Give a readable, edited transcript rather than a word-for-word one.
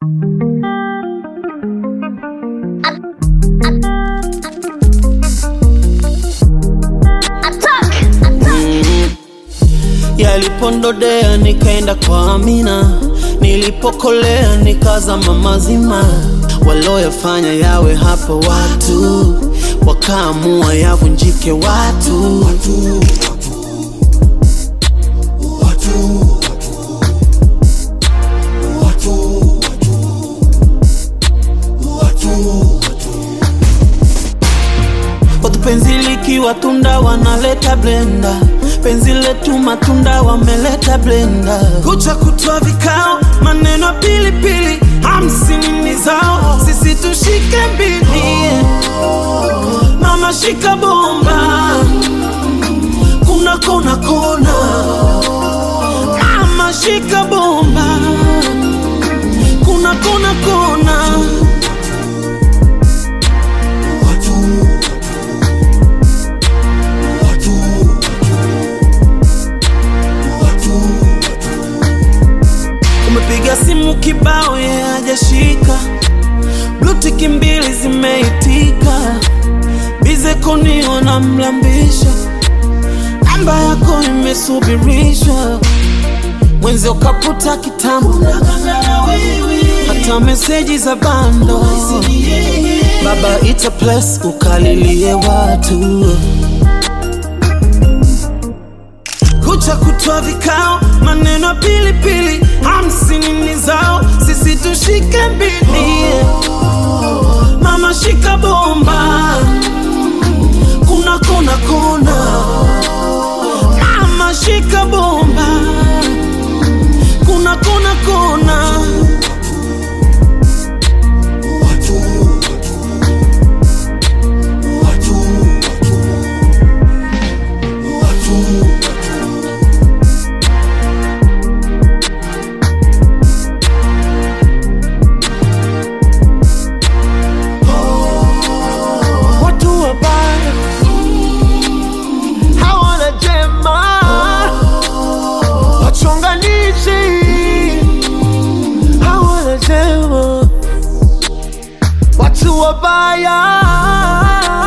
Yalipondodea nikaenda kwa Amina, nilipokolea nikazama mazima. Waloyafanya yawe hapo watu, wakaamua yavunjike watu. Watu penzi likiwa tunda wanaleta blender, penzi letu matunda wameleta blender. Kucha kutoa vikao, maneno pilipili, 50 ni zao, sisi tushike mbili. Mama shika bomba, kuna kona kona. Mama shika bomba, kuna kona kona. Umepiga simu kibao hajashika, Bluetooth mbili zimeitika, bize kuniona mlambisha, namba yako imesubirishwa. Mwenzi ukaputa kitambo, hata meseji za bando. Baba ita plus ukalilie watu. Kucha kutoa vikao, maneno pilipili, 50 ni zao, sisi tushike mbili. Mama shika bomba, kuna kona kona. Mama shika bomba, kuna kona kona. Watu wabaya